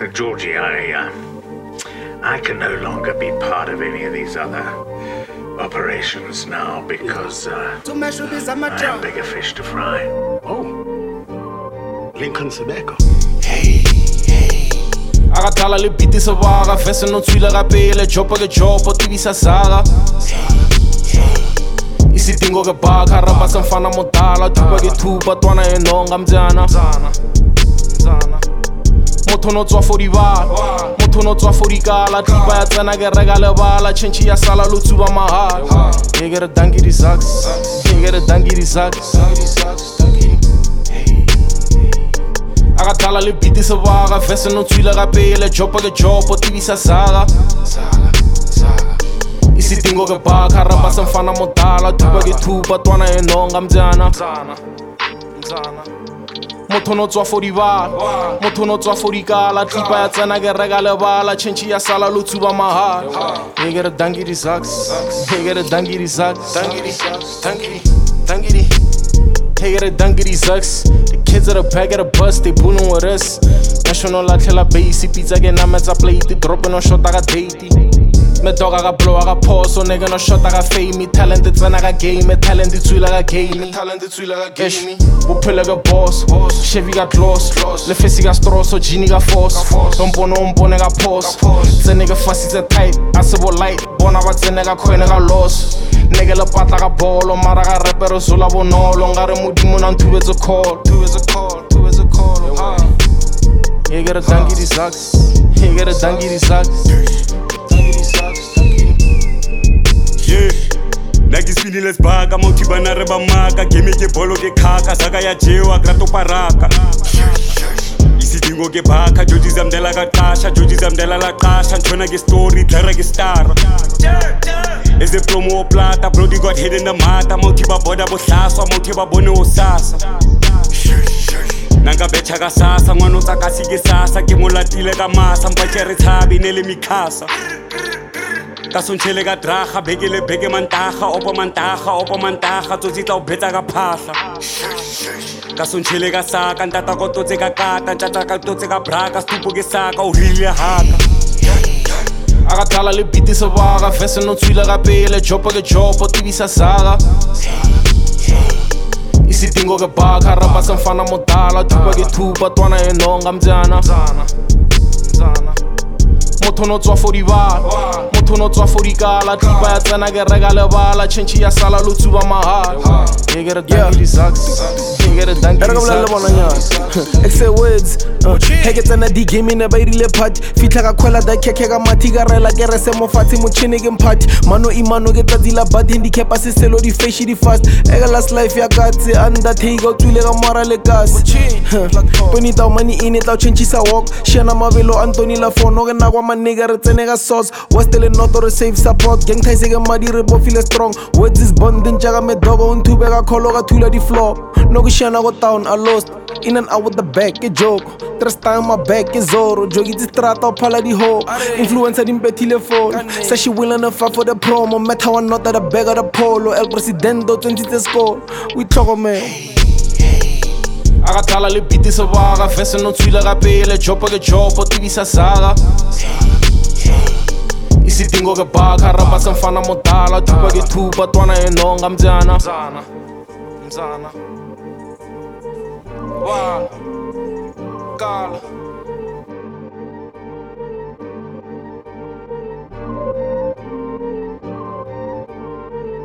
Georgie, I can no longer be part of any of these other operations now because I have bigger fish to fry. Oh, Lincoln Sebeko. Hey. Akatala le biti sa vaga, fese non tswile ka pele, jopo ke jopo, tivisa saga. Isidingo ke baka, rapa sa mfana modala, tuba ke tuba, twana e nonga mzana. Motho no tswa for divala, motho no tswa for dikala, tiba ya tsena ke reka lebala, chenchi ya sala lo tsuba mahala. Hey, get a danky di sucks, hey, get a danky di sucks. Akatala le biti sa vaga, fese non tswile ka pele, jopo ke jopo, tivisa saga. Isidingo ke baka, rapa sa mfana modala, tuba ke tuba, twana e nonga mzana. Motho no tswa for divala, motho no tswa for dikala, tiba ya tsena ke reka lebala, chenchi ya sala lo tsuba mahala. Hey, get a danky di sucks, hey, get a danky di sucks. Hey, get a danky sucks. The kids at the back of the bus, they pulling with us. National la tlela base, pizza ke nametsa plate, dropping on shot ka date. Me dog I got blow, I got pause, so nigga no shot I got fame. Me talented tsena ka game, me talented tswila ka game. We pull like a boss, Chevy got lost, le fesi got straw, so Genie got force. Don't pone got pause. Tse nigga fussy tse tight, I se bo light, bona ba tse nigga coin got lost. Nigga le patla ka bolo, mara ka rapero zula bonolo, ngare modimo na ntubetse call. Hey, get a danky di sucks, hey, get a danky di sucks. Naki spinile sbaka, mauti bana reba maka, game ke bolo ke khaka, saka ya jewa grato paraka. Isidingo ke baka, Joji zamdela ka qasha, Joji zamdela la qasha, ntshona ke story, tlara ke star. Eze promo plata, brody got hit in the mata, mauti ba boda bo hlaswa, mauti ba bone o sasa. Nanga betha ka sasa, ngwana o tsaka se ke sasa, ke molatile ka masa, mpatse re tshabi ne le mikhasa. Ka sonchele ka draga, beke le beke mantaga, opo mantaga, tsotsi tla o betsa ka phahla. Ka sonchele ka saka, ntata ko totse ka kata, ntata ka totse ka braka, stupo ke saka, o rile haka. Akatala le biti sa vaga, fese non tswile ka pele, jopo ke jopo, tivisa saga. Isidingo ke baka, rapa sa mfana modala, tuba ke tuba, twana e nonga mzana. Motho no tswa for divala, motho no tswa for dikala, tiba ya tsena ke reka lebala, chenchi ya sala lo tsuba mahala. Hey, get a danky di sucks, hey, get a danky di sucks. Exe words, hey, ke tsena di game ne ba irile party, fitla ka khwela da keke ka mathi ka rela ke re se mo fatshe motšhene ke mphathi, mano imano ke tsatsi la bad handicap se selo di face di fast, ega last life ya katse undertake o tswile ka mara le gas. Poni tao money in it, tao change sa walk, shena mavelo Anthony la fono ke na kwa nigga re tsene ka sauce, west le not or save support, gang ties ke madi re bo feel strong, words is bonding jaga me dogo untube ka kholo ka thula di floor, no ke shena go down I lost, in and out with the back ke joke, trust time my back ke zoro, jogi di strata o phala di ho, influencer di mpethile phone, say she willing to fight for the promo, met how I not at the bag of the polo, el presidento 20 score, we talk man. Akatala le biti sa vaga, fese non tswile ka pele, jopo ke jopo, tivisa saga. Isidingo ke baka, rapa sa mfana modala, tuba ke tuba, twana e nonga mzana. Kala